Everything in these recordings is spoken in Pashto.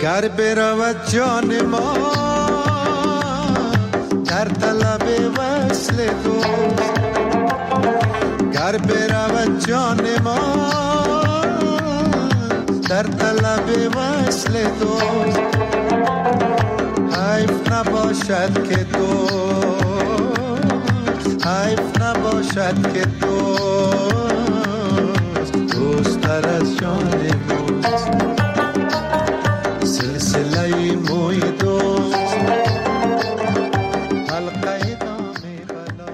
گر برود جان ما در طلب وصل دوست، گر برود جان ما در طلب وصل دوست، حیف نباشد که دوست، حیف نباشد که دوست تر از جان ماست. سلسله موی دوست حلقه دام بلا.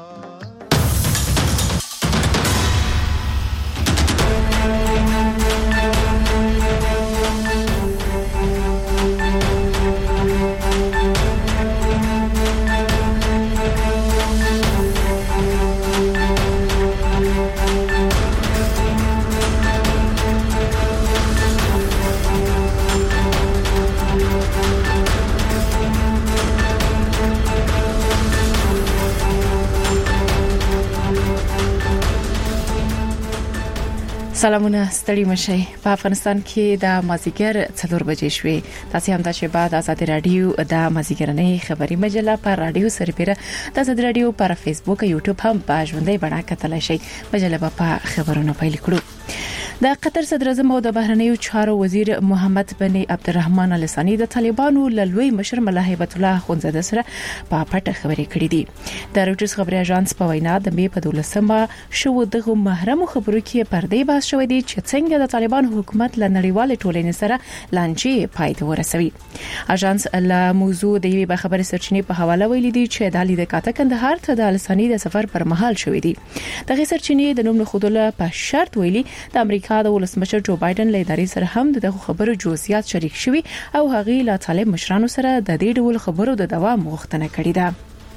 سلامونه ستړي مشي. په افغانستان کې د مازیګر 4 بجې شوې. تاسو هم د چې بعد آزاد رادیو د مازیګرنۍ خبري مجله پر رادیو سربېره د آزاد رادیو پر فیسبوک او یوټیوب هم په ژوندۍ بڼه کتلای شئ. مجله په خبرونو پیل کړو. د قطر صدر اعظم او د بهرنیو چارو وزیر محمد بن عبدالرحمن ال ثانی د طالبانو لوی مشر ملا هیبت الله خونزاده سره په پټه خبرې کړې دي. د روټس خبري اژانس په وینا د می په 12مه شو دغه محرم خبرو کې پردې باس شوې دي چې څنګه د طالبان حکومت له نړیوال ټولنې سره لانجې پای ته ورسوي. اژانس له موضوع د یوې خبري سرچینې په حواله ویلي دي چې د لیدل کاته کندهار ته د ال ثانی د سفر پر مهال شوې دي. دغه سرچینې د نوم خودله په شرط ویلي د امریکا د ولسمشر جو بایدن له ادارې سره هم دغه خبرو جزئیات شریک شوي او هغه له طالب مشرانو سره د دې ډول خبرو د دوام غوښتنه کړې ده.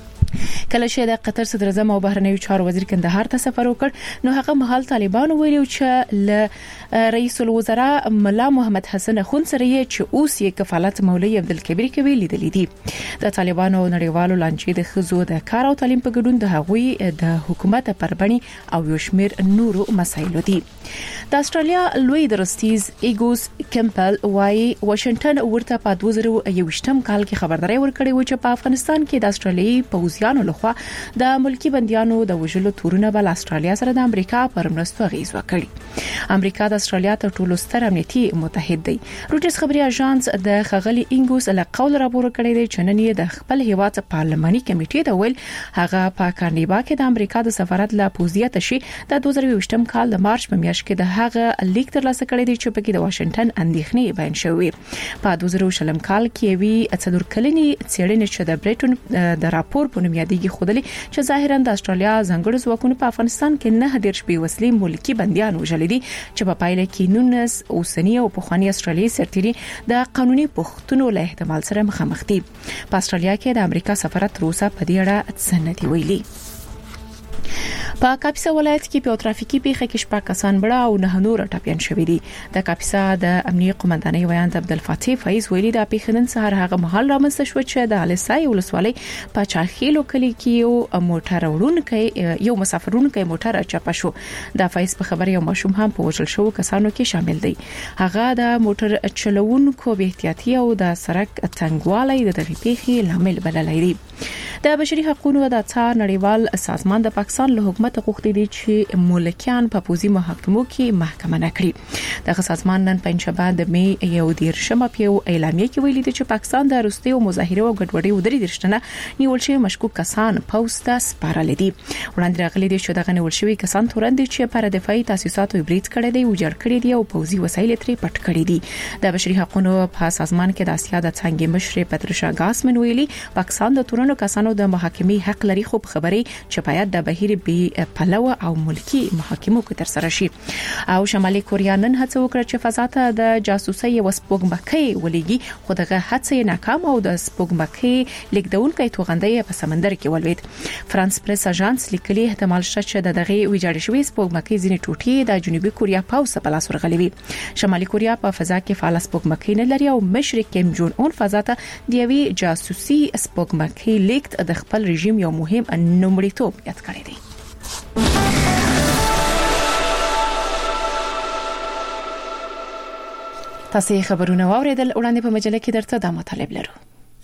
کله چې د قطر صدر اعظم او بهرنیو چارو وزیر کندهار ته سفر وکړ نو هغه مهال طالبانو ویلي چې ل رئیس الوزراء ملا محمد حسن خون سره چې اوس یې کفالت مولوی عبدالکبیر کوي لیدلې دي. د طالبانو نړیوالو لانجې د خزو د کار او تعلیم په ګډون د هغوی د حکومت پربني او یو شمیر نورو مسایلو دي. د استرالیا لوی درستیز ایګوس کمپل وايي واشنگټن ورته په 2021م کال کې خبرداري ورکړې و چې په افغانستان کې د استرالیایي پوځیانو لخوا د ملکی بنديانو د وژلو تورونه بل استرالیا سره د امریکا پر مرستو غیز وکړي. امریکا د استرالیا تر ټولو ستر امنیتي متحد دی. روټس خبري اژانس د خغلی انګوس له قول راپور کړی دی چې نن یې د خپل هیواد پارلماني کمیټې د ویل هغه په کانډیبا کې د امریکا د سفارت له پوزیت شي د 2020م کال د مارچ په میاشت کې د هغه لیک ترلاسه کړی دی چې په کې د واشنگټن اندېښنې بیان شوې. په 2020م کال کې وی اڅدور کلنی څېړنې چې د بریټون د راپور په نوم یادېږي خودلی چې ظاهرا د استرالیا ځنګړو ځواکونو په افغانستان کې نه هدیر شپې وسلې ملکی بنديان وژل دي چې په پایله کې نونس اوسنی او پخوانی استرالیایي سرتیري د قانوني پښتونو له احتمال سره مخامخ دي. په استرالیا کې د امریکا سفارت روسا په دې اړه څه نه دی ویلي. په کاپیسا ولایت کې په ترافیکي پیښه کې شپږ کسان مړه او نه نور ټپيان شوي دي. د کاپیسا د امنیي قومندانۍ ویاند عبدالفتاح فیض ویلي د پیښې نن سهار هغه مهال رامنځته شو چې د السای ولسوالۍ په چاخیلو کلی کې یو موټر وړونکی یو مسافرونکو موټر چپه شو. د فیض په خبره یو ماشوم هم په وژل شو کسانو کې شامل دی. هغه د موټر چلوونکو بې احتیاطي او د سړک تنګوالي د دغه پیښې لامل بللی دی. د بشري حقوقو د څار نړیوال سازمان د پاکستان له حکومت غوښتي دي چې ملکیان په پوزي محاکمو کې محکمه نکړي. دغه سازمان نن پنځشنبه د می 11 په اعلامیه کې ویلي دي چې پاکستان د روسي او مظاهره او ګډوډۍ ودرې درشتنه نیول شوی مشکوک کسان پوسټ سپارل دي. وړاندې راغلي دي چې دغه نیول شوی کسان تورن دي چې پر دفاعي تاسیساتو برید کړي دي او جوړ کړي دي او پوزي وسایل ترې پټ کړي دي. د بشري حقوقو په سازمان کې د اسیا د څنګه مشر پترشا ګاسمن ویلي پاکستان د تورنو کسانو د محاکمې حق لري خو خبري چې باید د بهیر به پلوه او ملکی محاکمو کې تر سره شي. او شمالي کوریا نن هڅه وکړه چې فضا ته د جاسوسي وسپوږمکۍ ولېږي خو دغه هڅه ناکام او د سپوږمکۍ لیکدونکو توغندۍ په سمندر کې ولوید. فرانس پریس اژانس لیکلي احتمال شته چې دغه ویجاړ شوی سپوږمکۍ ځینې ټوټې د جنوبي کوریا پاوس په لاس ورغلي وي. شمالي کوریا په فضا کې فعال سپوږمکۍ نه لري او مشر کیم جون اون فضا ته د یوې جاسوسي سپوږمکۍ لیکت د خپل رژیم یو مهم نومړیتوب یاد کړی دی. تاسو خبرونه واوریدل. وړاندې په مجله کې درته دا مطالب لرو.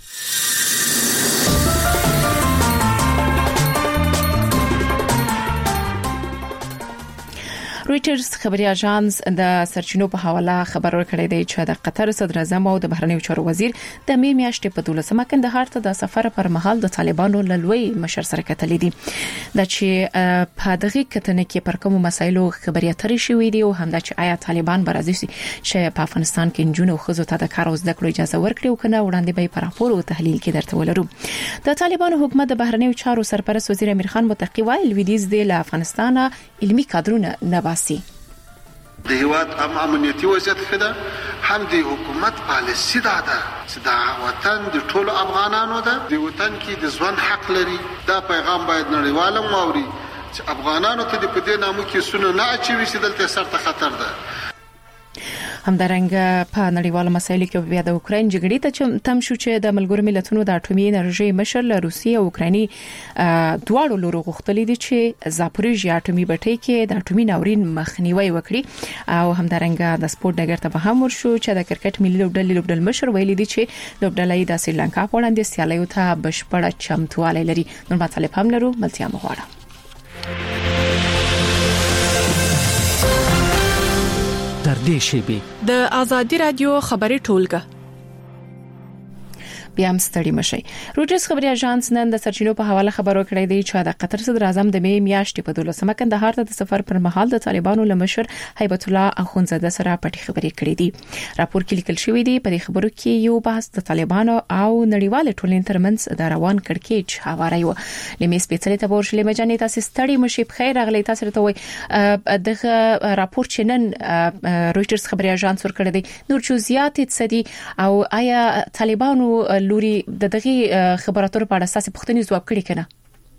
رويټرز خبري اژانس د سرچینو په حواله خبر ورکړی دی چې د قطر صدر اعظم او د بهرنیو چارو وزیر د می میاشتې په 12مه کندهار ته د سفر پر مهال د طالبانو لوی مشر سره کتلې دي. د چې په دغه کتنې کې پر کوم مسایلو خبري اترې شوې دي او هم د چې آیا طالبان برازي چې په افغانستان کې جنونو خزو ته د کار او زده کړو اجازه ورکړي او کنه وړاندې به په راپور او تحلیل کې درته ولرو. د طالبانو حکومت د بهرنیو چارو سرپرست وزیر امیر خان متقی وایي لویدیز د افغانستان علمي کادرونه نه د هیواد امنیتي وضعیت خده هم د حکومت پالیسي ده چې دا وطن د ټولو افغانانو ده. د وطن کې د ژوند حق لري. دا پیغام باید نړیوالم واوري چې افغانانو ته د پدې نامو کې سونه نه اچوي چې دلته سرته خطر ده. همدارنګه په نړیوالو مسایلو کې بیا د اوکرين جګړې ته تم شو چې د ملګرو ملتونو د اټومي انرژي مشر له روسیې او اوکرایني دواړو لورو غوښتلې دي چې زاپوریژیا اټومي بټۍ کې د اټومي ناورین مخنیوي وکړي او همدارنګه د سپورت ډګر ته به هم ورشو چې د کرکټ ملي لوبډلې مشر ویلي دي چې لوبډلې د سریلانکا په وړاندې سیالیو ته بشپړه چمتوالی لري. نور مطالب هم لرو. ملتیا مغواړه. در دې شیبي د آزادي رادیو خبري ټولګه بیا هم ستړي مشي. رويټرز خبري اژانس نن د سرچینو په حواله خبر ورکړی دی چې د قطر صدر اعظم د می میاشتې په 12مه کندهار ته د سفر پر مهال د طالبانو لمشر هیبت الله اخونزاده سره پټي خبري کړې دي. راپور کې لیکل شوی دی په خبرو کې یو بحث د طالبانو او نړیوال ټولنې ترمنځ د روان کړکېچ حواله یو. لمې سپیڅلې ته ورشلې مجانې تاسو ستړي مشي. بخیر اغلی تاسو ته وای دغه راپور چې نن رويټرز خبري اژانس ورکړی دی نور جزئیات څه دي او آیا طالبانو لوري د دغه خبراتو په اړه اساسي پوښتنې ځواب کړي کنه؟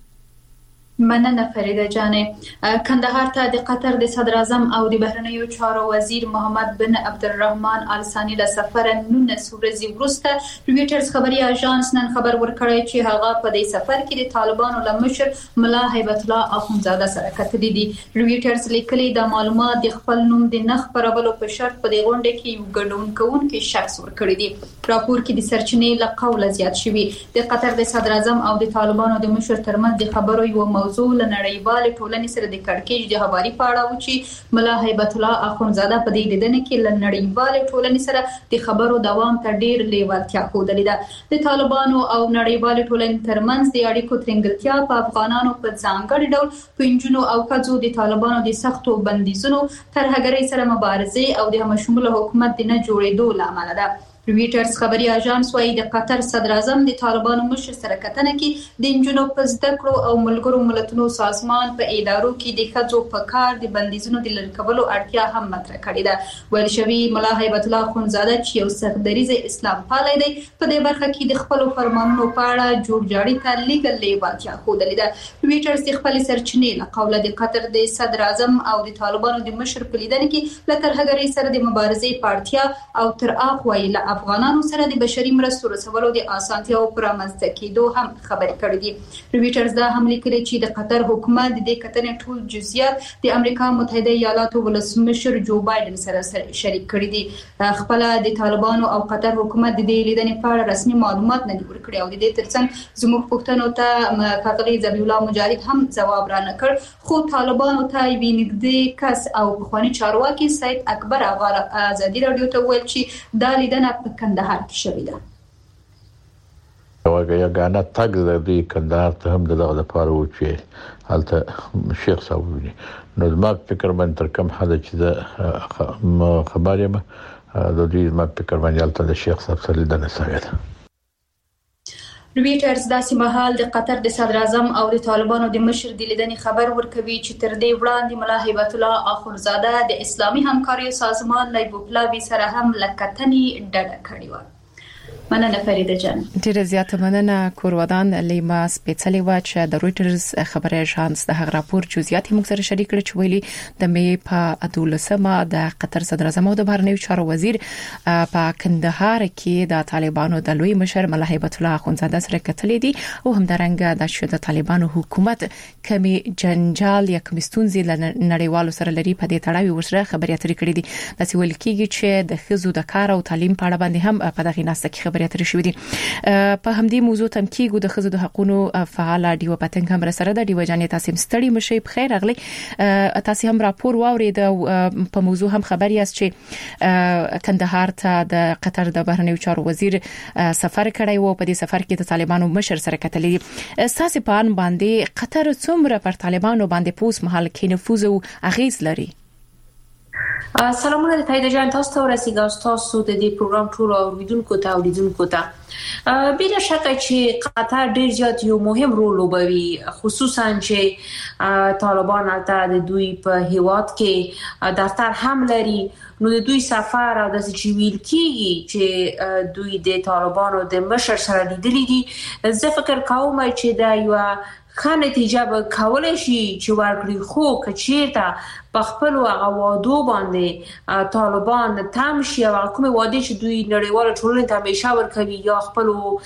مننه فریده جانې. کندهار ته د قطر د صدر اعظم او د بهرنیو چارو وزیر محمد بن عبدالرحمن آل ثانی له سفر 19 ورځې وروسته رويټرز خبري اژانس نن خبر ورکړی چې هغه په دې سفر کې د طالبانو لمشر ملا هیبت الله اخونزاده سره کتلې دي. رويټرز لیکلي د معلومات د خپل نوم د نخ پرولو په شرط په دې غونډه کې یو ګډون کوونکی شخص ورکړی دی. راپور کې د سرچینې له قوله زیات شوی د قطر د صدر اعظم او د طالبانو د مشر ترمنځ د خبرو یو موضوع لنړیوال ټولنې سره د کړکېچ د هواري پاړه و چې ملا هیبت الله اخونزاده په دې لیدنه کې لنړیوال ټولنې سره د خبرو دوام ته ډیر لیوالتیا ښودلې ده. د طالبانو او نړیوال ټولنې ترمنځ د اړیکو ترنګلتیا په افغانانو په ځانګړي ډول پنځونو او کځو د طالبانو د سختو بندیزونو ترهګرۍ سره مبارزه او د همشموله حکومت د نه جوړېدو لامل ده. رويټرز خبري اژانس وايي د قطر صدر اعظم د طالبانو مشر سره کتنه کې د انجونو په زده کړو او ملګرو ملتونو سازمان په ادارو کې د خځو په کار د بندیزونو د لری کولو اړتیا هم مطرح کړې ده. ویل شوی ملا هیبت الله اخونزاده چې یو سختدریز اسلام پالي دی په دې برخه کې د خپل فرمانونو په اړه جوړجاړي ته لیګل لیوالتیا ښودلې ده. رويټرز د خپل سرچینې له قوله د قطر د صدر اعظم او د طالبانو د مشر په لیدنه کې له ترهګرۍ سره د مبارزې پارتیا او تر اخ ویل افغانانو سره د بشري مرستو رسولو د اسانتیاو پر رامنځته کېدو هم خبرې کړې دي. رويټرز دا هم لیکلي چې د قطر حکومت د کتنې ټول جزئیات د امریکا متحده ایالاتو ولسمشر جو بایدن سره شریک کړي دي. خپل د طالبانو او قطر حکومت د دې لیدنې په اړه رسمي معلومات نه دي ورکړي او د دې ترڅنګ زموږ پوښتنو ته کاغلی ذبیح الله مجاهد هم ځواب را نکړ خو طالبانو ته یې نږدې کس او پخوانی چارواکي سید اکبر اغا آزادي رادیو ته ویل چې دا لیدنه په کندهار کې شوې ده. یګانه تګ د دې کندهار ته هم دغه لپاره و چې هلته شیخ صاحب ویني. نو زما فکر باندې تر کوم حد چې د خبرې ما د دې ما فکر باندې هلته د شیخ صاحب سره لیدنه شوې ده. رويټرز داسې مهال د قطر د صدر اعظم او د طالبانو د مشر د لیدنې خبر ورکوي چې تر دې وړاندې ملا هیبت الله اخونزاده د اسلامي همکارۍ سازمان له بوپلاوي سره هم لکتنې ډډه کړې و. مننه فریده جان. ډیره زیاته مننه. کورودان لیما سپیڅلې واچ د رويټرز خبري اژانس د هغه راپور جزئیات موږ سره شریک کړ چې ویلي د مې په 12مه د قطر صدر اعظم او د بهرنیو چارو وزیر په کندهار کې د طالبانو د لوی مشر ملا هیبت الله اخونزاده سره کتلې دي او همدارنګه د شوه د طالبانو حکومت کمی جنجال یا کمستونزي نړیوالو سره لري په دې تړاو ورسره خبري اترې کړې دي. د سیول کېږي چې د خزو د کار او تعلیم په اړه باندې هم په دغه ناسته کې خبري اترې شوې دي. په همدې موضوع تم کېږي د خزو د حقوقو فعال ډیو پاتنګ هم سره د ډیو جانې تاسو ستړي مشي په خیر اغلي تاسو هم راپور واورید په موضوع هم خبري است چې کندهار ته د قطر د بهرنیو چارو وزیر سفر کړی وو. په دې سفر کې د طالبانو مشر سره کتلې اساسي پان باندې قطر څومره پر طالبانو باندې پوس محل کې نفوذ او اغیز لري. سلامونه تایید جان تاسو ته ورسیږي تاسو د دې پروګرام ټول اوریدونکو ته اوریدونکو ته بلا شک چې قطر ډیر زیات یو مهم رول لوبوي خصوصا چې طالبان البته د دوی په هیواد کې دفتر هم لري نو د دوی سفر او د سیویل کېږي چې دوی د طالبانو د مشر سره لیدلې دي. زه فکر کوم چې دا یو ښه نتیجه به کولای شي چې ورکړي خو کچیرته په خپل وعدو باندې طالبان تم شي او کومه وعده چې دوی نړیوال ټولنې ته همیشه ورکوي یا خپل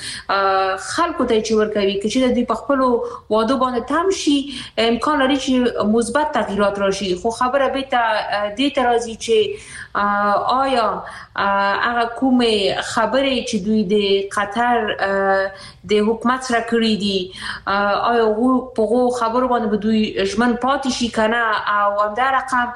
خلکو ته چې ورکوي چې دوی په خپل وعده باندې تم شي امکان لري چې مثبت تغیرات راشي. خو خبره به ته دې ترازی چې آیا هغه کومه خبره چې دوی د قطر د حکومت سره کړی دي آیا په خبرو باندې دوی ژمن پاتې شي کنه او همدا رقم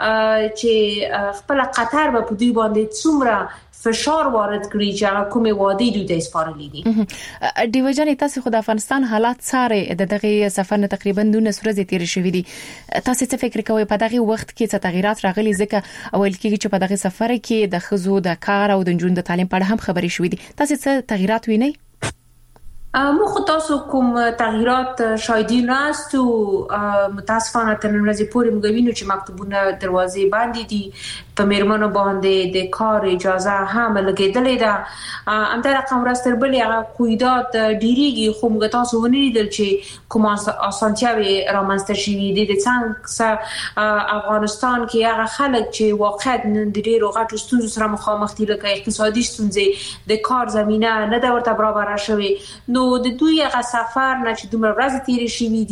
چې خپل قطر په دوی باندې څومره فشار وارد کړی چې کومه وادي دوی ته سپارلې دي. دیو جان تاسو خو د افغانستان حالات ساره د دغه سفر نه تقریبا 2 ورځې تیر شوې دي. تاسو څه فکر کوئ په دغه وخت کې څه تغیرات راغلي ځکه اول کې چې په دغه سفر کې د خزو د کار او د جون د تعلیم په اړه هم خبرې شوې دي. تاسو څه تغیرات وینئ؟ مخ تاسو کوم تغیرات شایدی ناست او متاسفانه تر نن ورځې پورې موږ وینو چې مکتوبونه دروازې باندې دي په میرمنو باندې د کار اجازه هم لګیدلې ده. همدا رقم راستر بلې هغه قیودات ډیریږي خو موږ تاسو ونیدل چې کوم اسانتیاوي رامنځته شوي دي د څنګه افغانستان کې هغه خلک چې واقعا د ډیرو غټو ستونزو سره مخامخ دي لکه اقتصادي ستونزې د کار زمينه نه دا ورته برابر شوي. نو د دوی هغه سفر نه چې دومره ورځې تیرې شوې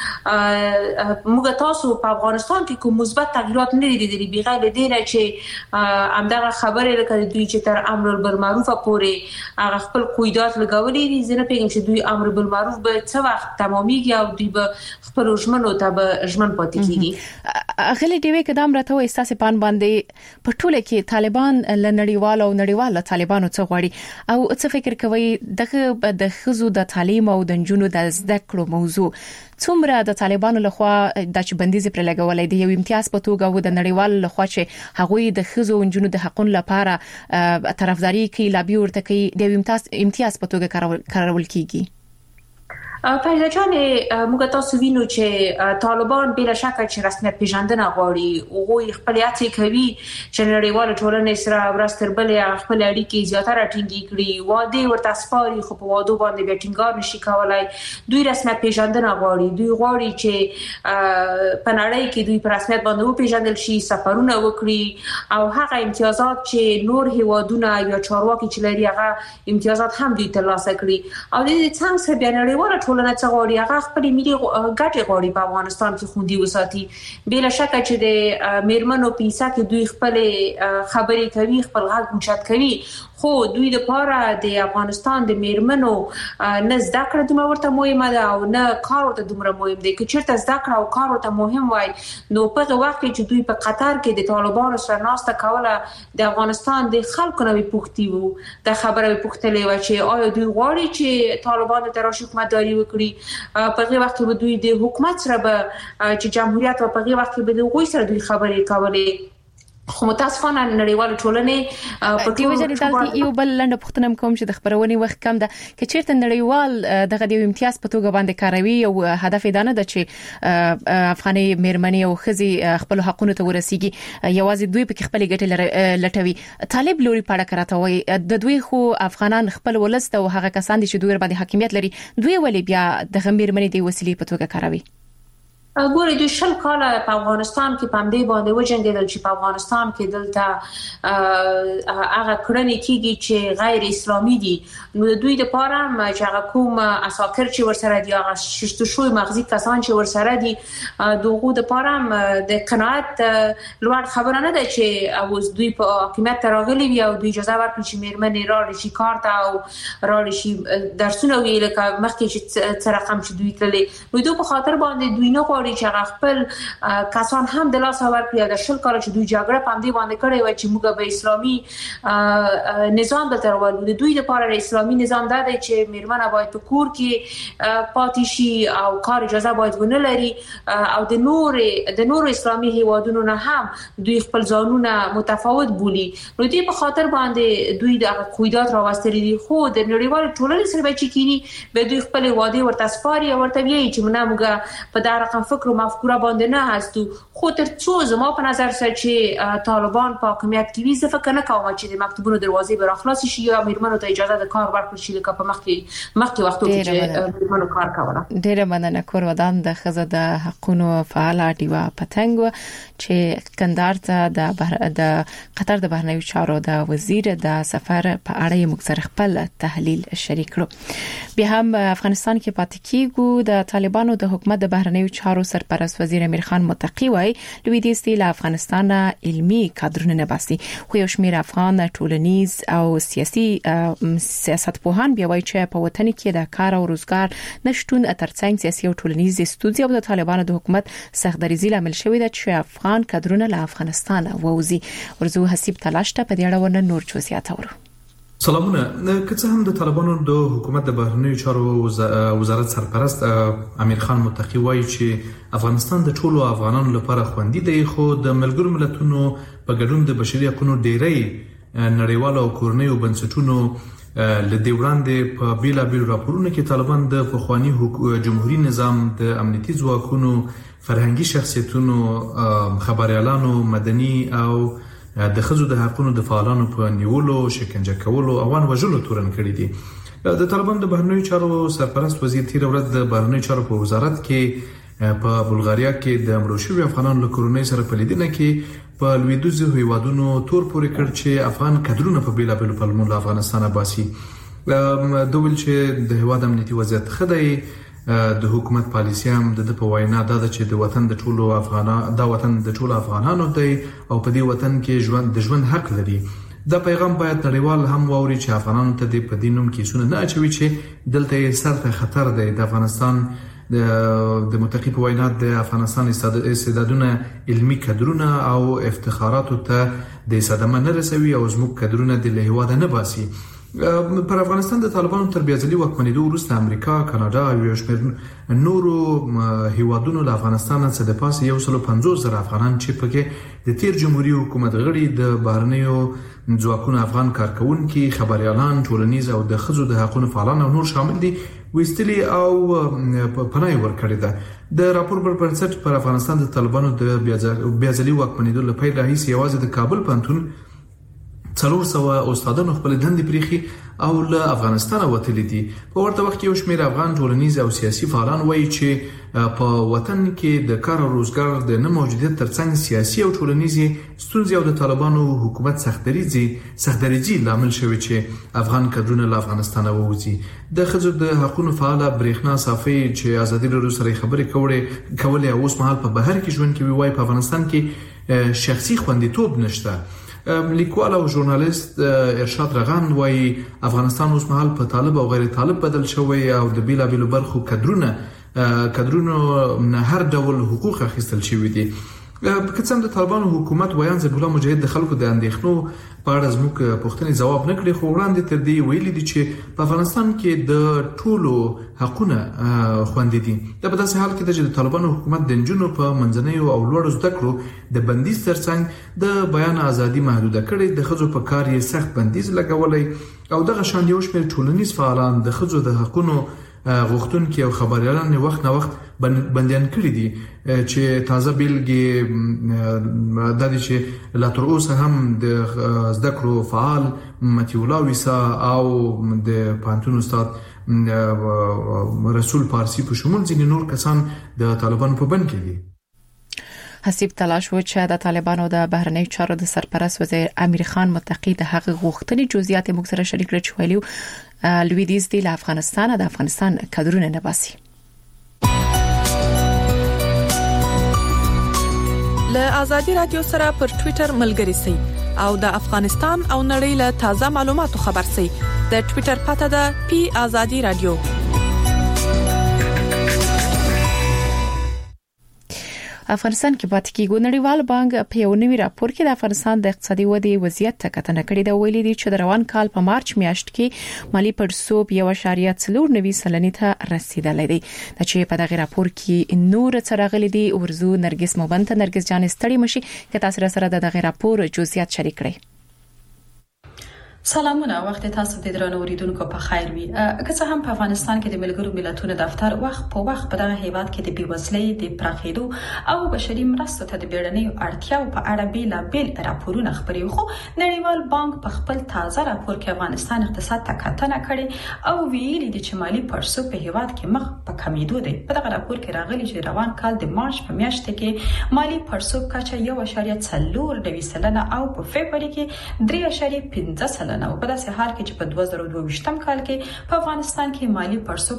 دي موږ تاسو په افغانستان کې کوم مثبت تغیرات نه لیدلي بغیر د دې چې همدغه خبره لکه دوی چې تر امر بالمعروف پورې هغه خپل قیودات لګولې دي. زه نه پیږم چې دوی امر بالمعروف به څه وخت تمامېږي او دوی به خپل ژمنو ته به ژمن پاتې کیږي. غلي دی کدام راته احساس پان باندې په ټوله کې طالبان لنړیوال او نړیوال طالبانو څخه غواړي او څه فکر کوي دغه د خزو د تعلیم او د جنونو د زده کړو موضوع څومره د طالبانو لخوا د چبندیز پر لګولې دی یو امتیاز په توګه و د نړیوال لخوا چې هغوی د خزو او جنونو د حقوقو لپاره طرفداري کوي لابي ورته کوي د امتیاز په توګه کارول کیږي. پیدا جان موږ تاسو وینو چې طالبان بلا شک چې رسمیت پیژندنه غواړي او خپل هڅې کوي چې نړیوال ټولنې سره ورستر بلې خپل اړیکې زیاتره ټینګې کړي وعده ورته سپاري خو په وعده باندې به ټینګار نشي کولای. دوی رسمیت پیژندنه غواړي دوی غواړي چې په نړۍ کې دوی په رسمیت باندې وپیژندل شي سفرونه وکړي او هغه امتیازات چې نور هیوادونه یا چارواکي چې لري هغه امتیازات هم دوی ترلاسه کړي او د دې څنګه سره بیا نړیوال ټولنه څنګه غواړي هغه خپل ملي ګټې غواړي په افغانستان کې خوندي وساتي. بلا شک چې د میرمنو پیسه کې دوی خپل خبرې کوي خپل غږ اوچت کوي خو دوی د پاره د افغانستان د میرمنو نه زده کړه دومره ورته مهمه ده او نه کار ورته دومره مهم دی. که چیرته زده کړه او کار ورته مهم وای نو په وخت کې چې دوی په قطر کې د طالبانو سره ناسته کوله د افغانستان د خلکو نوې پوښتنې وو د خبره پوښتلې و چې آیا دوی غواړي چې طالبان د تراشي حکومتداري وکړي په هغه وخت کې دوی د حکومت سره به چې جمهوریت په هغه وخت کې به دوی سره دوی خبرې کولې خو متاسفانه نړیوال ټولنې په ټول وجه یو بل لنډ پښتنم کوم چې د خبرونې وخت کم ده چې چیرته نړیوال دغه د امتیاز په توګه باندې کاروي او هدف دا نه ده چې افغاني مېرمنې او ښځې خپل حقوقو ته ورسیږي یوازې دوی په خپل ګټه لټوي طالب لوري پاړه کراتوي د دوی خو افغانان خپل ولست او هغه کسان دي چې دوی باندې حاکمیت لري دوی ولې بیا د مېرمنې د وسیلې په توګه کاروي ګورې د 20 کال په افغانستان کې پام دی باندې وجنګیدل چې په افغانستان کې دلته هغه کړنې کیږي چې غیر اسلامي دي نو دوی د پاره چې هغه کوم اساکر چې ورسره دي هغه ششت شوی مغزي کسان چې ورسره دي دغه د پاره د قناعت لوړ خبره نه ده چې اوس دوی په حکومت راغلي وي او دوی اجازه ورکړي چې مېرمنې راړي شي کار ته او راړي شي درسونه ویل کا مخکې چې څه رقم چې دوی تللي نو دوی په خاطر باندې دوی نه چې خپل کسان هم د لاس اور کړی د 20 کال چې دوی جګړه پام دی باندې کړی و چې موږ به اسلامي نظام به تر ولود دوی لپاره اسلامي نظام دا دی چې میرمنه باید په کور کې پاتې شي او کار اجازه باید ونه لري او د نور اسلامي هیوادونو نه هم دوی خپل ځانونه متفاوت بولي نو دوی په خاطر باندې دوی د قواعد راوستري دي خو د نړیوال ټولنې سره چې کینی به دوی خپل واده ورته سپاري او ورته ویي چې موږ په دا رقم فکر او مفکوره باندې نه هستو خو تر څو زما په نظر سره چې طالبان په حکومت کې وي زه فکر نه کوم چې د مکتبونو دروازې به راخلاص شي یا میرمنو ته اجازه د کار ورکړي شي لکه په مخکې وختو کې چې میرمنو کار کوله ډیره مننه کور ودان د خزه د حقوقو فعال دیوا پتنګ چې کندهار ته د قطر د بهرنیو چارو د وزیر د سفر په اړه موږ سره خپل تحلیل شریک کړو بیا هم افغانستان کې پاتې کیږو د طالبانو د حکومت د بهرنیو چارو سرپرست وزیر امیر خان متقی وای لویدیځ له افغانستان علمي کادرونه نه باسي خو یو شمېر افغان ټولنیز او سیاسي سیاستپوهان بیا وایي چې په وطن کې د کار او روزګار نشټون ترڅنګ سیاسي او ټولنیز ستونزې او د طالبانو د حکومت سختدریزي لامل شوې ده چې افغان کادرونه له افغانستان ووزي ورزو حسیب تلاش ته په دې اړه ورنه نور جزئیات اورو سلامونه که څه هم د طالبانو د حکومت د بهرنیو چارو وزارت سرپرست امیر خان متقی وایي چې افغانستان د ټولو افغانانو لپاره خوندي دی خو د ملګرو ملتونو په ګډون د بشري حقوقو ډیری نړیوال او کورنیو بنسټونو لدې وړاندې په بیلابیل راپورونو کې طالبان د پخوانی جمهوریت نظام د امنیتي ځواکونو فرهنګي شخصیتونو خبريالانو مدني او د خزو د حقوقو د فعالانو په نیولو شکنجه کولو او وژلو تورن کړی دي د طالبان د بهرنیو چارو سرپرست وزیر تیر ورځ د بهرنیو چارو په وزارت کې په بلغاریا کې د مړو شویو افغانانو له کورنۍ سره په لیدنه کې په لویدیځو هیوادونو تور پورې کړ چې افغان کډرونه په بیلابیلو پلمو له افغانستانه باسي دوبل چې د هیواد امنیتي وضعیت خدای د حکومت پالیسي هم د په وینا دا چې د وطن د ټولو افغانانو د وطن د ټولو افغانانو دی او په دې وطن کې ژوند حق لري دا پیغام باید نړیوال هم واوري چې افغانانو ته د پدینوم کې سونه نه اچوي چې دلته سره خطر دی د افغانستان د متقی په وینا د افغانستان استعدادونه علمي کادرونه او افتخاراتو ته د صدمه نه رسوي او زموږ کادرونه د هیواد نه باسي پر افغانستان د طالبانو تر بیازلي واکمنېدو وروسته امریکا، کاناډا او یو شمېر نورو هیوادونو له افغانستان څخه د پاسه 150,000 افغانان چې پکې د تیر جمهوریت حکومت غړي د بهرنیو ځواکونو افغان کارکونکي خبريالان ټولنیز او د خزو د حقوقو فعالان او نور شامل دي وستلي او پناه ورکړي ده د راپور پر بنسټ پر افغانستان د طالبانو د بیازلي واکمنېدو لپاره راهیسې یوازې د کابل پوهنتون 400 استادانو خپل دندې پریخي او له افغانستان وتلي دي په ورته وخت کې یو شمېر افغان ټولنیز او سیاسي فعالان وایي چې په وطن کې د کار او روزګار د نه موجودیت ترڅنګ سیاسي او ټولنیز ستونزې او د طالبانو حکومت سختدریزي لامل شوی چې افغان کډرونه له افغانستان ووځي د خزو د حقوقو فعال برېښنا صافي چې ازادي راډیو سره خبرې کولې اوس مهال په بهر کې ژوند کوي وایي په افغانستان کې شخصي خوندیتوب نشته لیکوال او ژورنالیست ارشاد رغان وایي افغانستان اوس مهال په طالب او غیر طالب بدل شوی او د بیلابیلو برخو کډرونو نه هر ډول حقوق اخیستل شوی دي په کڅم د طالبانو حکومت ویان ذبیح الله مجاهد د خلکو د اندېښنو په اړه زموږ پوښتنې ځواب نه کړي، خو وړاندې تر دې ویلي دي چې په افغانستان کې د ټولو حقونه خوندي دي. دا په داسې حال کې ده چې د طالبانو حکومت د نجونو په منځنیو او لوړو زده کړو د بندیز ترڅنګ د بیان ازادي محدوده کړي، د ښځو په کار یې سخت بندیز لګولې او دغه شان یو شمېر ټولنیز فعالان د ښځو د حقونو غوښتونکي او خبريالان وخت نه وخت بندیان کړي دي چې تازه بیلګې د دې چې لا تر اوسه هم د زده کړو فعال متي الله ویسا او د پانتون استاد رسول پارسی په شمول ځینې نور کسان د طالبانو په بند کې دي. حسیب تلاش و چې د طالبانو د بهرنی چارو د سرپرست وزیر امیر خان متقی د هغه غوښتنې جزئیات موږ سره شریک کړي چې ویلو لویدیز دی له افغانستان د افغانستان کادرونه نه باسي. له ازادي رادیو سره پر ټوئیټر ملګري سي او د افغانستان او نړۍ له تازه معلوماتو خبر سي. د ټوئیټر پته ده پی ازادي رادیو. افغانستان کې پاتې کېږي. نړیوال بانک په یو نوي راپور کې د افغانستان د اقتصادي ودې وضعیت ته کتنه کړې ده. ویلي دي چې د روان کال په مارچ میاشت کې مالی پړسوب 1.4 سلنې ته رسیدلې دي. د چې په دغه راپور کې نور څرغلي دي ورزو نرګس موبند نرګس جان ستړي مشي که تاسو سره د دغه راپور جزئیات شریک کړئ. سلامونه، وخت تاسو د درنو اوریدونکو په خیر وي. که څه هم په افغانستان کې د ملګرو ملتونو دفتر وخت په وخت په دغه هیواد کې د بیوزلۍ د پراخېدو او بشري مرستو ته د بیړنیو اړتیاو په اړه بیلابیل راپورونه خپري، خو نړیوال بانک په خپل تازه راپور کې افغانستان اقتصاد ته کتنه کړي او ویلي دي چې مالی پړسوب په هیواد کې مخ په کمیدو دی. په دغه راپور کې راغلي چې روان کال د مارچ په میاشت کې مالی پړسوب کچه 1.4 سلنه او په فبرवरी کې 3.5 او په داسې حال کې چې په 2022 کال کې په افغانستان کې مالی پړسوب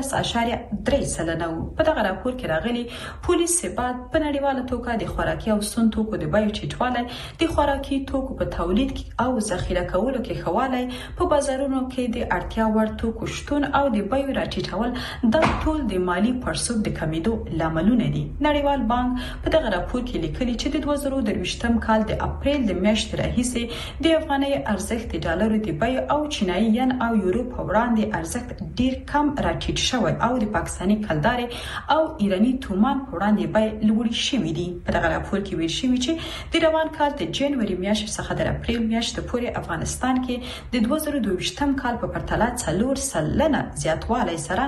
13.3 سلنه وو. په دغه راپور کې راغلي پولیس ثبات په نړیواله توګه د خوراکي او سون توکو د بیو ټیټوالی، د خوراکي توکو په تولید او ذخیره کولو کې خوالی، په بازارونو کې د اړتیا وړ توکو شتون او د بیو راټیټول د ټول د مالی پړسوب د کمیدو لاملونه دي. نړیوال بانک په دغه راپور کې لیکلي چې د 2023 کال د اپریل د میاشتې راهیسې د افغاني ارزښت ډالرو د بیو او چینایي ین او یورو په وړاندې ارزښت ډیر کم راټیټ شوی او د پاکستاني کلداري او ایرانی تومان په وړاندې بیې لوړې شوې دي. په دغه راپور کې ویل شوی چې د روان کال د جنوري میاشتې څخه د اپریل میاشتې پورې افغانستان کې د 2022 کال په پرتله 4 سلنه زیاتوالی سره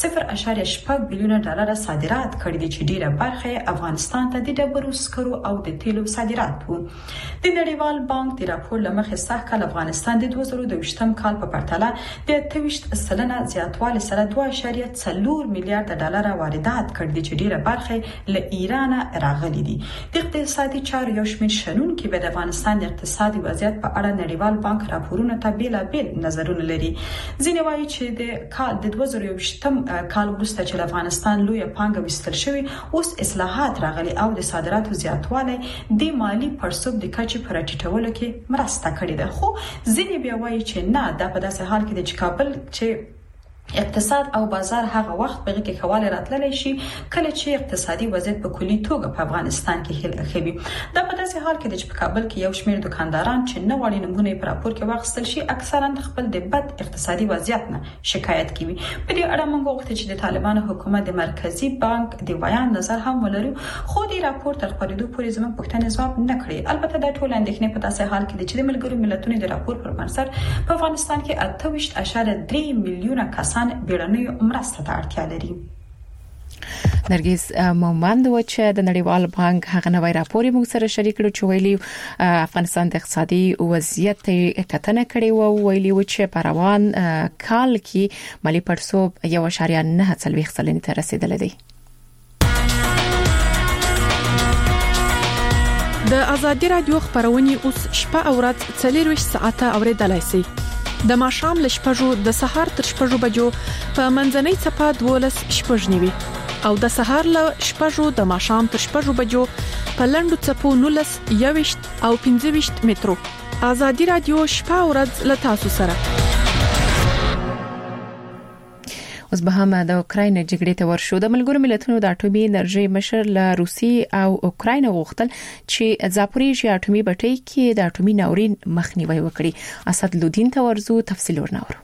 0.8 بلیون ډالر صادرات کړي دي چې ډیره برخه افغانستان ته د ډبرو سکرو او د تیلو صادرات وو. د نړیوال بانک د راپور لمخې سږ کال افغانستان د 2022 کال په پرتله د 28 سلنه زیاتوالی سره 2.4 میلیارډ ډالر واردات کړي دي چې ډیره برخه له ایران راغلي دي. د اقتصادي چارو یو شمېر شنونکي به د افغانستان د اقتصادي وضعیت په اړه نړیوال بانک راپورونه ته بیلابیل نظرونه لري. ځینې وایي چې د 2022 کال وروسته چې افغانستان لوی پانګه وستل شوی، اوس اصلاحات راغلي او د صادراتو زیاتوالی د مالی پړسوب د کچې په راټیټولو کې مرسته کړې ده. خو ځینې بیا وایي چې نه، دا په داسې حال کې د کابل چې اقتصاد او بازار هغه وخت په کې خواله راتللی شي کله چې اقتصادي وضعیت په کلی توګه په افغانستان کې خېبي. دا په داسې حال کې د کابل کې یو شمېر دکانداران چې نه غواړي نمونه په راپور کې واخیستل شي، اکثرا خپل د بد اقتصادي وضعیت نه شکایت کوي. په دې اړه موږ غواړو چې د طالبانو حکومت د مرکزی بانک د بیان نظر هم ولرو، خو د راپور تر خپرېدو پورې زموږ پوښتنې ځواب نه کړي. البته دا ټول اندېښنې په داسې حال کې چې د ملګرو ملتونو د راپور پر بنسټ په افغانستان کې 28.3 میلیونه کسان بیړنیو مرسته ته اړتیا لري. نرګس مومند و چې د نړیوال بانک هغه نوی راپور موږ سره شریک کړو چې ویلي افغانستان د اقتصادي وضعیت کتنه کړې و. ویلي و چې په روان کال کې مالی پړسوب 1.9 سلنې ته رسیدلی دی. د ازادي رادیو خبرونه اوس شپه او ورځ 24 ساعته اوریدلای شئ. د ماښام ل شپږو د سهار تر شپږو بجو په منځنۍ صفه 12:09 او د سهار ل شپږو د ماښام تر شپږو بجو په لندو صفو 19 او 15 مترو. ازادي رادیو شپه او ورځ ل تاسو سره. اوس به هم د اوکراین جګړې ته ورشو. د ملګرو ملتونو د اټومي انرژي مشر له روسي او اوکراین غوښتل چې زاپوریژیا اټومي بټۍ کې د اټومي ناورین مخنیوي وکړي. اسد لودین ته ورزو تفصیل ورناورو.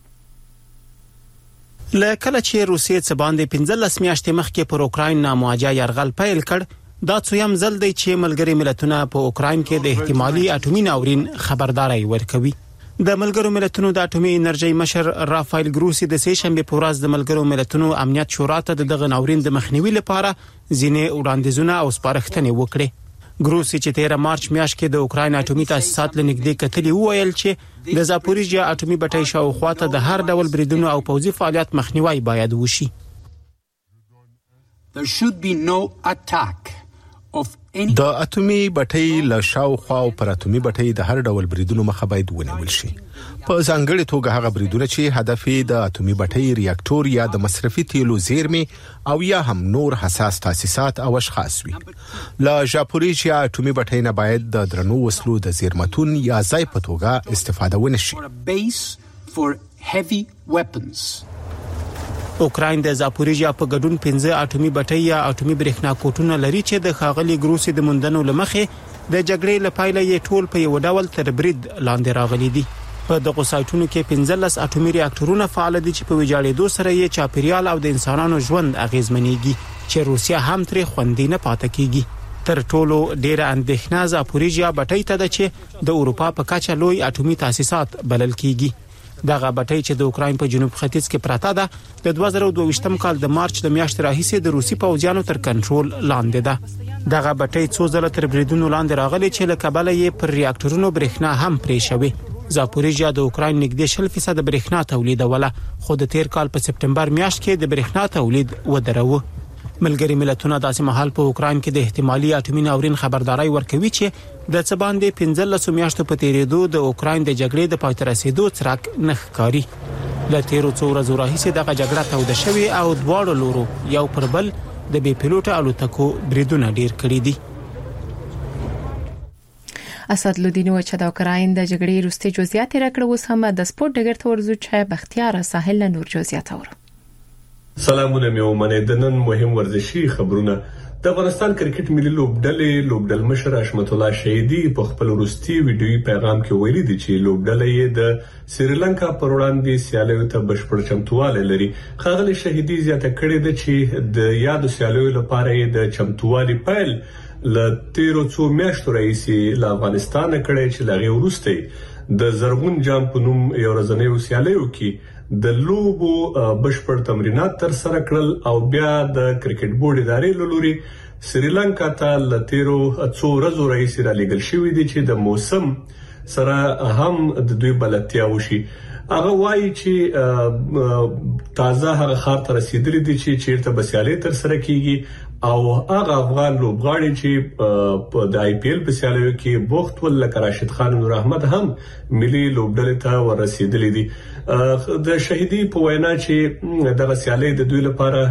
لکه چې روسیې څخه باندې 15 میاشتې مخکې پر اوکراین نامواجه يرغل پیل کړ، دا څویم ځل دی چې ملګری ملتونه په اوکراین کې د احتمالي اټومي ناورین خبرداري ورکوي. د ملګرو ملتونو د اټومي انرژي مشر رافایل ګروسی د سې شنبه په ورځ د ملګرو ملتونو امنیت شورا ته دغه ناورین د مخنیوي لپاره ځینې وړاندیزونه او سپارښتنې وکړې. ګروسی چې 13 مارچ میاشت کې د اوکراین اټومي تاسیسات لنګدې کتلې وویل چې د زاپوریژیا اټومي بټۍ شاوخوا ته د هر ډول بریدونو او پوځي فعالیت مخنیوي باید وشي. There should be no attack د اټومي بټۍ له شاوخوا او پر اټومي بټۍ د هر ډول بریدونو مخه باید ونیول شي، په ځانګړي توګه هغه بریدونه چې هدف یې د اټومي بټۍ ریاکټور یا د مصرفي تیلو زیرمې او یا هم نور حساس تاسیسات او اشخاص وي. له زاپوریژیا اټومي بټۍ نه باید د درنو وسلو د زیرمتون یا ځای په توګه استفاده ونشي. اوکراین د زاپوریژیا په ګډون 15 اټومي بټۍ یا اټومي برېښنا کوټونه لري چې د خاغلي ګروسی د مندنو لمخې د جګړې لپاره یې ټول په یو ډول تر برید لاندې راغلي دي. په دغه سایټونو کې 15 اټومي ریاکټورونه فعال دي چې په ویجاړېدو سره یې چاپیریال او د انسانانو ژوند اغیزمنېږي، چې روسیا هم ترې خوندې نه پاتې کیږي. تر ټولو ډیره اندېښنه زاپوریژیا بټۍ ته ده چې د اروپا په کچه لوی اټومي تاسیسات بلل کیږي. دغه بټۍ چې د اوکراین په جنوب ختیځ کې پراته ده د 2022 کال د مارچ د میاشتې راهیسې د روسي پوځیانو تر کنټرول لاندې ده. دغه بټۍ څو ځله تر بریدونو لاندې راغلي چې له کبله یې پر ریاکټورونو برېښنا هم پرې شوې. زاپوریژیا د اوکراین نږدې 0% برېښنا تولیدوله، خو د تیر کال په سپټمبر میاشت کې د برېښنا تولید ودروه. ملګری ملتونه داسې مهال په اوکراین کې د احتمالي اټومي ناورین خبرداري ورکوي چې د څه باندې 15 میاشتو په تیریدو د اوکراین د جګړې د پای ته رسیدو څرک نه ښکاري. له تیرو څو ورځو راهیسې دغه جګړه توده شوې او دواړو لورو یو پر بل د بې پیلوټه الوتکو بریدونه ډیر کړي دي. اسد لودین چې د اوکراین د جګړې وروستي جزئیات راکړه، اوس هم د سپورت ډګر ته ورزو چې بختیار ساحل نور جزئیات اورو. سلامونه مې ومنه. د نن مهم ورزشي خبرونه. د افغانستان کرکټ ملي لوبډلې مشر حشمت الله شهیدي په خپل وروستي ویډیوي پیغام کې ویلي دي چې لوبډلې یې د سریلانکا پر وړاندې سیالیو ته بشپړ چمتووالی لري. ښاغلي شهیدي زیاته کړې ده چې د یادو سیالیو لپاره یې د چمتووالي پیل ل تیرو څو میاشتو راهیسې له افغانستان کړي چې لغه وروسته د زرغون جام په نوم یو ورځنی سیالیو کې د لوبو بشپړ تمرینات تر سره کړل او بیا د کرکټ بورډ ادارې لوري سریلانکا ته ل تیرو څو ورځو راهیسې را لېږل شوی دي چې د موسم سره هم د دوی بلدتیا وشي. هغه وایي چې تازه هغه خار ته رسیدلی دي چې چیرته بسیالي تر سره کیږي او هغه افغان لوبغاړي چې د آی پی ایل په سیالیو کې بوخت ول لکه راشد خان نور احمد هم ملي لوبډلې ته ورسیدلی دي. د شهیدي په وینا چې دغه سیالي د دوی لپاره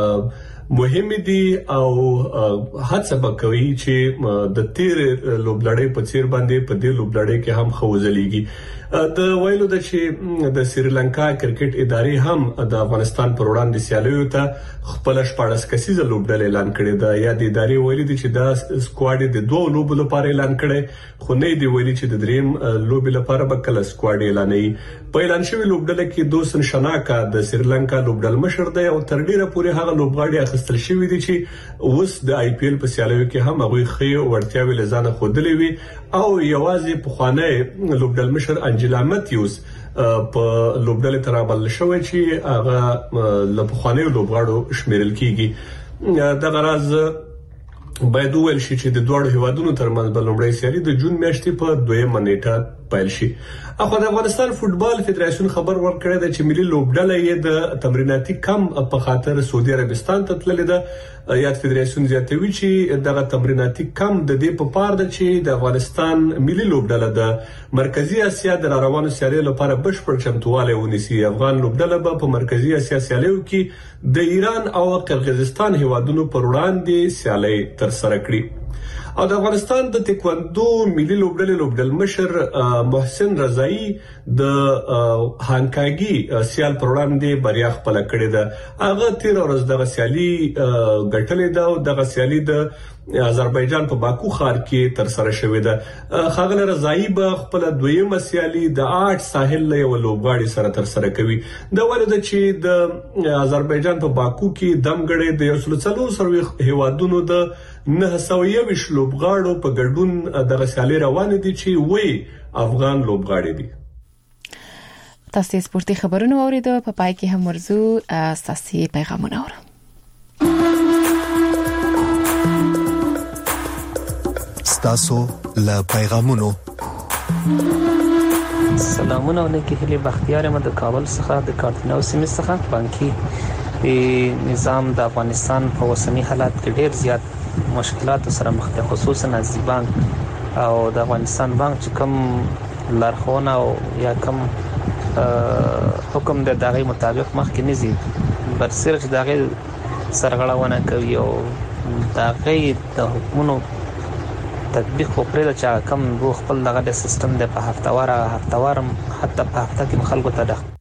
مهم دي او هڅه وکوي چې د تیر لوبلړۍ په څیر باندې په دې لوبلړۍ کې هم خوځلېږي. د ویلو د چې د سریلانکا کرکټ ادارې هم د افغانستان پر وړاندې سیالیو ته خپل 14 کسیزه لوبډلې اعلان کړې ده. یا د ادارې ویلي دي چې دا سکواډ د دوه لوبو لپاره اعلان کړي، خو نه دی ویلي چې د دریم لوبي لپاره به کله سکواډ اعلانوي. په اعلان شوی لوبډله کې دوسن شناکا د سریلانکا لوبډل مشر دی او تر ډیره پورې هغه لوبغاړي اخیستل شوی دي چې اوس د آی پی ایل په سیالیو کې هم هغه خې ورتیاوي لزانه خودلې وي او یوازې په خانه لوبډل مشر انجلا ماتیوس په لوبډل ترابل شوی چې هغه لپخواني لوبغاړو شمیرل کیږي. د غرض باید ویل شي چې د دوه هیوادونو ترمنځ بلومړی سیالي د جون میاشتې په 2 نیټه پیل شي. اخو د افغانستان فوتبال فدراسیون خبر ورکړی دی چې ملي لوبډله یې د تمریناتي کم په خاطر سعودي عربستان ته تللې ده. یاد فدراسیون زیاتوي چې دغه تمریناتي کم د دې په پار ده چې د افغانستان ملي لوبډله د مرکزی اسیا د روانو سیالیو لپاره بشپړ چمتووالی ونیسي. افغان لوبډله په مرکزی اسیا سیالیو کې د ایران او قرغیزستان هیوادونو پر وړاندې سیالي تر سره کړي. او د افغانستان د تکواندو ملي لوبډلې مشر محسن رضایی د هانکاګي سیال پر وړاندې بریا خپل کړې ده. هغه 13 ورځ د سیالي ګټلې ده او د سیالي د آذربایجان په باکو ښار کې تر سره شوې ده. خاغله رضایی به خپل دویمه سیالي د 8 ساحل له یو لوبغاړي سره تر سره کوي. د ولده چې د آذربایجان په باکو کې دمګړې د 140 هیوادونو د 920 لوبغاړو په ګډون د سیالي روان دي چې وای افغان لوبغاړي دي. تاسو سپورتي خبرونه اوریدو په پای کې هم ورزو تاسو پیغامونه اورئ. تاسو له پیغامونو سلامونه علیکم. هلي بختیار احمد د کابل څخه د کارتنو سیمې څخه بانکي نظام د افغانستان په اوسنی حالات کې ډېر زیات مشکلات سره مخ دي، خصوصا نزدې بانک او د افغانستان بانک چې کوم لارښوونه او یا کوم حکم د دغه مطابق مخ کې نزي برسره چې دغه سرغړونه کوي او دغه د حکومتونو تطبیق وکړي چې کوم خپل دغه سیستم د په هفتوار حتی په هفته کې خلکو ته